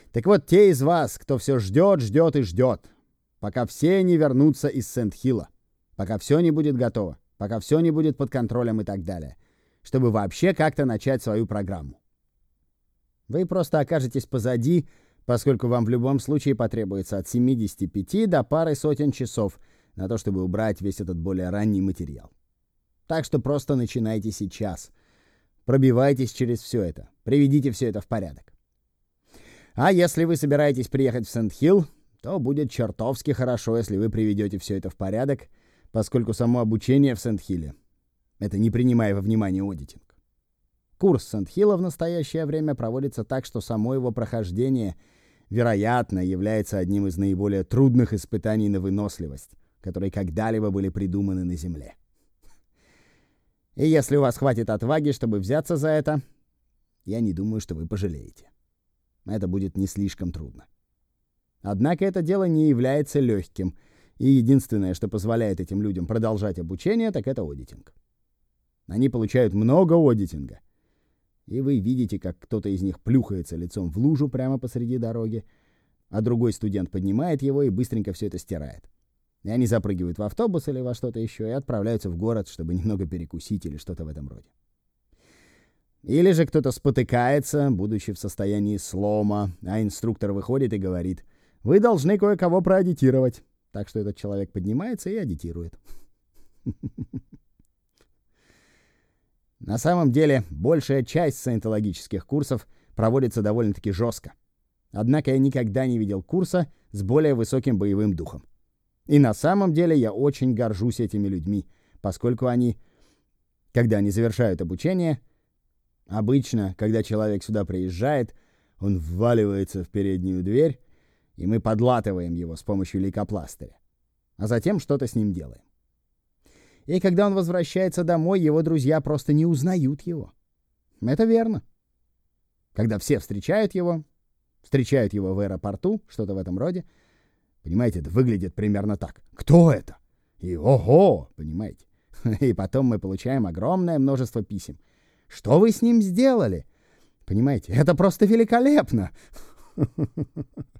Так вот, те из вас, кто все ждет, ждет и ждет, пока все не вернутся из Сент-Хилла, пока все не будет готово, пока все не будет под контролем и так далее, чтобы вообще как-то начать свою программу. Вы просто окажетесь позади, поскольку вам в любом случае потребуется от 75 до пары сотен часов на то, чтобы убрать весь этот более ранний материал. Так что просто начинайте сейчас. Пробивайтесь через все это. Приведите все это в порядок. А если вы собираетесь приехать в Сент-Хилл, то будет чертовски хорошо, если вы приведете все это в порядок, поскольку само обучение в Сент-Хилле — это не принимая во внимание аудитинг. Курс Сент-Хилла в настоящее время проводится так, что само его прохождение, вероятно, является одним из наиболее трудных испытаний на выносливость, которые когда-либо были придуманы на Земле. И если у вас хватит отваги, чтобы взяться за это, я не думаю, что вы пожалеете. Это будет не слишком трудно. Однако это дело не является легким, и единственное, что позволяет этим людям продолжать обучение, так это аудитинг. Они получают много аудитинга, и вы видите, как кто-то из них плюхается лицом в лужу прямо посреди дороги, а другой студент поднимает его и быстренько все это стирает. И они запрыгивают в автобус или во что-то еще и отправляются в город, чтобы немного перекусить или что-то в этом роде. Или же кто-то спотыкается, будучи в состоянии слома, а инструктор выходит и говорит: «Вы должны кое-кого проаудитировать». Так что этот человек поднимается и аудитирует. На самом деле, большая часть саентологических курсов проводится довольно-таки жестко. Однако я никогда не видел курса с более высоким боевым духом. И на самом деле я очень горжусь этими людьми, поскольку они, когда они завершают обучение, обычно, когда человек сюда приезжает, он вваливается в переднюю дверь, и мы подлатываем его с помощью лейкопластыря, а затем что-то с ним делаем. И когда он возвращается домой, его друзья просто не узнают его. Это верно. Когда все встречают его в аэропорту, что-то в этом роде, понимаете, это выглядит примерно так. Кто это? И ого, понимаете? И потом мы получаем огромное множество писем. Что вы с ним сделали? Понимаете, это просто великолепно.